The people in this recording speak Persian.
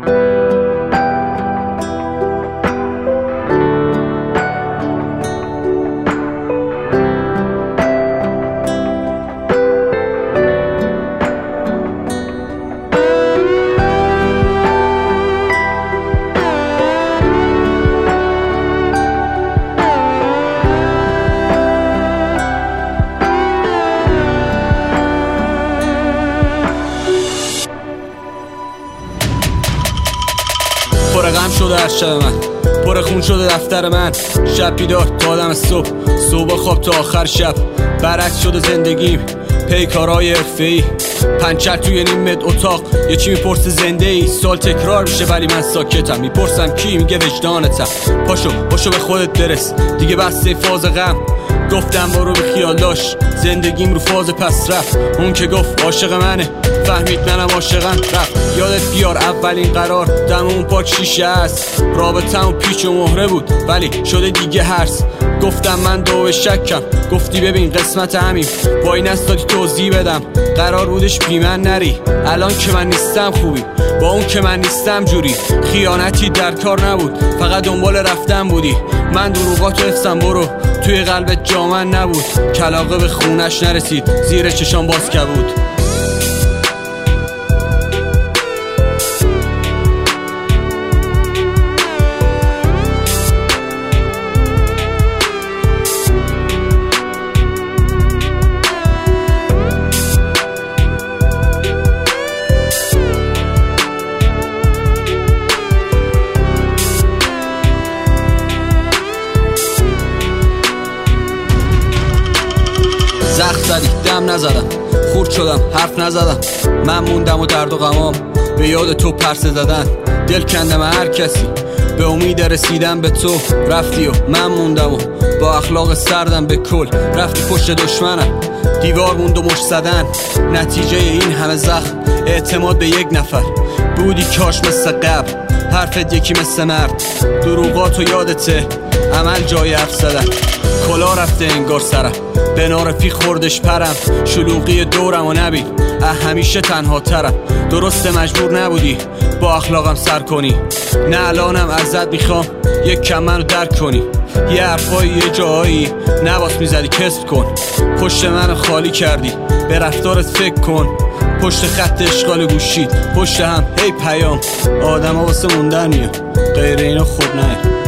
پر غم شده هر شب من، پر خون شده دفتر من. شب بیدار تا دم صبح، صبح خواب تا آخر شب. برعکس شده زندگیم، پیکارای حرفه‌ای. پنچر توی نیمت اتاق، یکی میپرسه زنده ای. سال تکرار میشه ولی من ساکتم. میپرسم کی؟ میگه وجدانتم. پاشو به خودت برس، دیگه بسته فاز غم. گفتم برو به خیالاش، زندگیم رو فاز پس رفت. اون که گفت عاشق منه، فهمید منم عاشقم. رفت یادت بیار اولین قرار، دم اون پاک شیشه است. رابطه‌مون پیچ و مهره بود ولی شده دیگه هرس. گفتم من دو شکم، گفتی ببین قسمت همیم. وای نستادی توضیح بدم، قرار بودش بی من نری. الان که من نیستم خوبی، با اون که من نیستم جوری. خیانتی در کار نبود، فقط دنبال رفتن بودی. من دروغاتو حفظم، برو توی قلبت جا من نبود. کلاغه به خونش نرسید، زیر چشام باز کبود. زخم زدی دم نزدم، خورد شدم حرف نزدم. من موندم و درد و غمام به یاد تو پرسه زدن. دل کندم هر کسی به امید رسیدن به تو. رفتی و من موندم و با اخلاق سردم به کل. رفتی پشت دشمنم، دیوار موند و مشت زدن. نتیجه این همه زخم اعتماد به یک نفر. بودی کاش مثل قبل، حرفت یکی مثل مرد. دروغاتو یادته، عمل جای حرف زدن. کلا رفته انگار سرم، به نارفی خوردش پرم. شلوغی دورم و نبین، همیشه تنها ترم. درسته مجبور نبودی با اخلاقم سر کنی. نه الانم ازت میخوام یک کم منو درک کنی. یه حرفایی یه جایی نواس میزدی کسب کن. پشت منو خالی کردی، به رفتارت فکر کن. پشت خط اشغال گوشید، پشت هم هی پیام. آدم ها واسه موندن میان، غیر اینا خود نه.